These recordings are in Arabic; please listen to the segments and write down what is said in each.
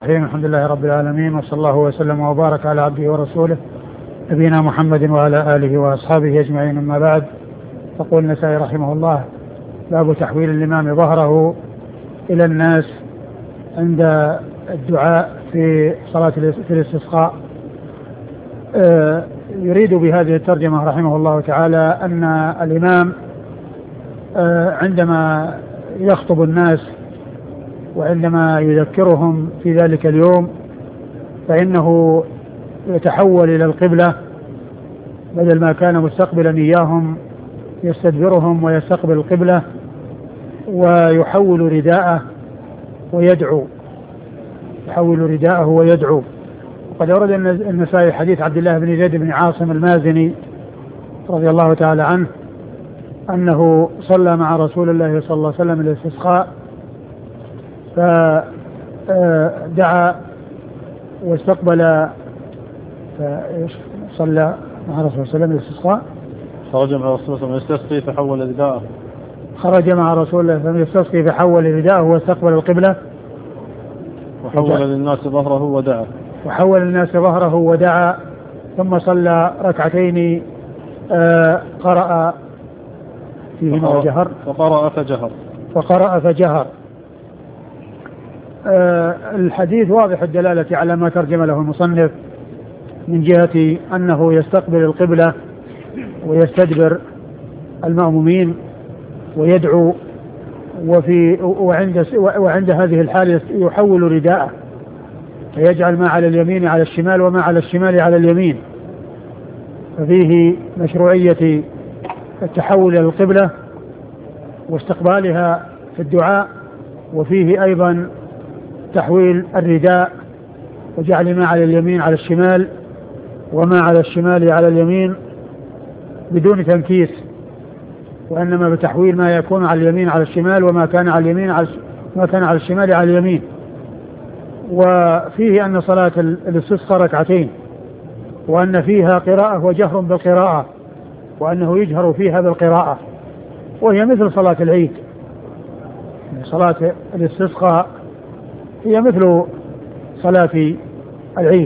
الحمد لله رب العالمين، وصلى الله وسلم وبارك على عبده ورسوله نبينا محمد وعلى آله وأصحابه أجمعين. أما بعد، يقول النسائي رحمه الله: باب تحويل الإمام ظهره إلى الناس عند الدعاء في صلاة الاستسقاء. يريد بهذه الترجمة رحمه الله تعالى أن الإمام عندما يخطب الناس وعندما يذكرهم في ذلك اليوم فإنه يتحول إلى القبلة، بدل ما كان مستقبلا إياهم يستدبرهم ويستقبل القبلة، ويحول رداءه ويدعو، وقد ورد النسائي حديث عبد الله بن زيد بن عاصم المازني رضي الله تعالى عنه أنه صلى مع رسول الله صلى الله عليه وسلم الاستسقاء، فدعا واستقبل، صلى مع رسول الله صلى الله عليه وسلم الاستسقاء، خرج مع رسول الله يستسقي فحول رداءه، خرج مع رسول الله صلى الله عليه وسلم يستسقي فحول رداءه واستقبل القبلة، وحول للناس ظهره ودعا، ثم صلى ركعتين قرأ فيهما وجهر، فقرأ فجهر. الحديث واضح الدلالة على ما ترجم له المصنف من جهة أنه يستقبل القبلة ويستدبر المأمومين ويدعو، وعند هذه الحالة يحول رداءه فيجعل ما على اليمين على الشمال وما على الشمال على اليمين، ففيه مشروعية التحول إلى القبلة واستقبالها في الدعاء، وفيه أيضا تحويل الرداء وجعل ما على اليمين على الشمال وما على الشمال على اليمين بدون تنكيس، وإنما بتحويل ما يكون على اليمين على الشمال وما كان على الشمال على اليمين. وفيه أن صلاة الاستسقاء ركعتين، وأن فيها قراءة وجهر بالقراءة، وأنه يجهر فيها بالقراءة، وهي مثل صلاة العيد. صلاة الاستسقاء هي مثل صلاة العيد.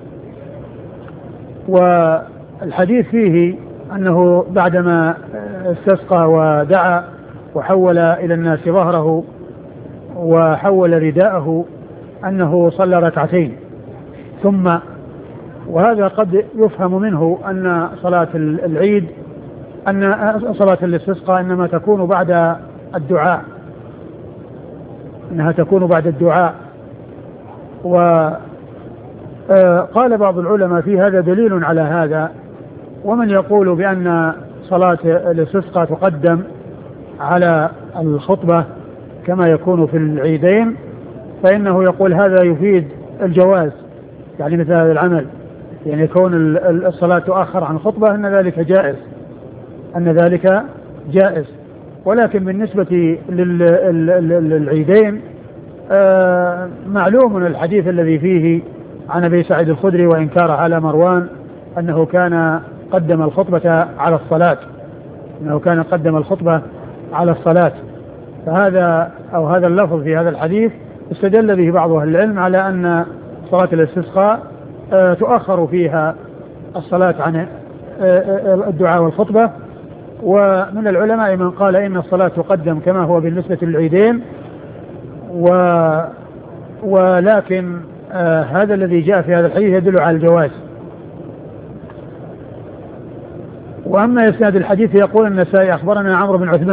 والحديث فيه أنه بعدما استسقى ودعا وحول إلى الناس ظهره وحول رداءه أنه صلى ركعتين ثم، وهذا قد يفهم منه أن صلاة العيد، أن صلاة الاستسقاء إنما تكون بعد الدعاء، إنها تكون بعد الدعاء. وقال بعض العلماء في هذا دليل على هذا، ومن يقول بأن صلاة الاستسقاء تقدم على الخطبة كما يكون في العيدين، فإنه يقول هذا يفيد الجواز، يعني مثل هذا العمل، يعني يكون الصلاة تؤخر عن الخطبة أن ذلك جائز. ولكن بالنسبة للعيدين معلوم الحديث الذي فيه عن أبي سعيد الخدري وإنكار على مروان أنه كان قدم الخطبة على الصلاة، فهذا أو هذا اللفظ في هذا الحديث استدل به بعض أهل العلم على أن صلاة الاستسقاء تؤخر فيها الصلاة عن الدعاء والخطبة. ومن العلماء من قال إن الصلاة تقدم كما هو بالنسبة للعيدين، ولكن هذا الذي جاء في هذا الحديث يدل على الجواز. وأما إسناد الحديث يقول النسائي: أخبرنا عمرو بن عثمان